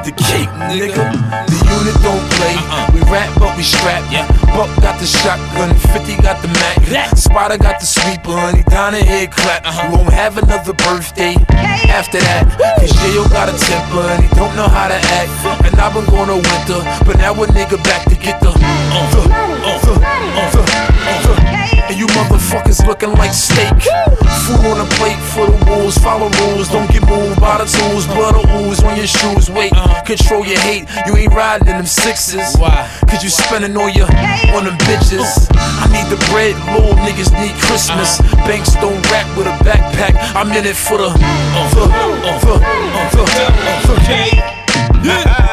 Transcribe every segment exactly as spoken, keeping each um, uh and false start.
the cake, nigga. The unit don't play. We rap, but we strap. Buck got the shotgun, fifty got the Mac. Spotter got the sweeper, honey, down the head clap. You won't have another birthday after that, cause J O got a temper and he don't know how to act. And I've been going to winter, but now a nigga back to get the uh, the, uh, the, uh, the, uh, the. And you motherfuckers looking like steak. Food on the plate for the wolves, follow rules. Don't get moved by the tools, blood or ooze on your shoes. Wait, control your hate, you ain't riding in them sixes. Why? Cause you spending all your on them bitches. I need the bread, little niggas need Christmas. Banks don't rap with a backpack, I'm in it for the the, the, the, the, the.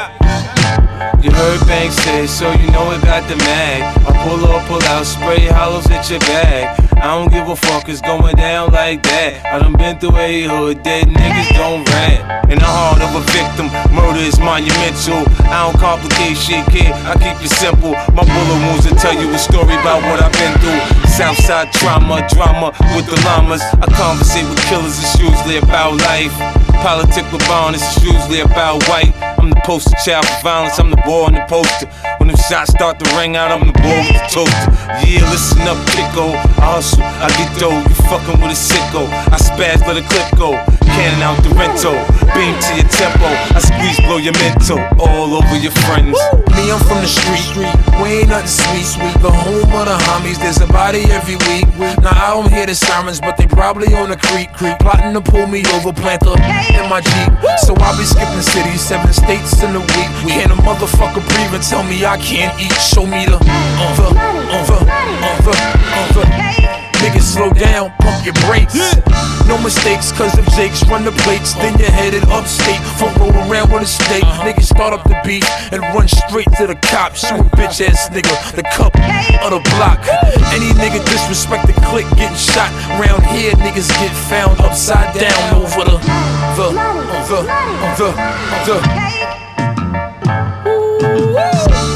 You heard Banks say, so you know it got the mag. I pull up, pull out, spray hollows at your bag. I don't give a fuck, it's going down like that. I done been through a hood, dead niggas don't rap. In the heart of a victim, murder is monumental. I don't complicate shit, kid, I keep it simple. My bullet wounds will tell you a story about what I've been through. Southside trauma, drama with the llamas. I conversate with killers, it's usually about life. Politic with violence, it's usually about white. I'm the poster child for violence, I'm the boy on the poster. When them shots start to ring out, I'm the boy with the toaster. Yeah, listen up, Kiko. I hustle, I get dough, you fucking with a sicko. I spaz, let a clip go. Cannon out the rental, beam to your tempo. I squeeze, blow your mental, all over your friends. Me, I'm from the street, we ain't nothing sweet. The home of the homies, there's a body every week. Now I don't hear the sirens, but they probably on the creek. Plotting to pull me over, plant the in my Jeep. So I'll be skipping cities, seven states in a week. Can a motherfucker breathe and tell me I can't eat? Show me the, uh, the, uh, the, uh, the, uh, the. Niggas slow down, pump your brakes. No mistakes, cause if Jakes run the plates, then you're headed upstate. Front roll around with a stake. Niggas start up the beat and run straight to the cops. Shoot a bitch ass nigga, the cup of the block. Any nigga disrespect the clique getting shot. Round here, niggas get found upside down over the, the, the, the, the, the.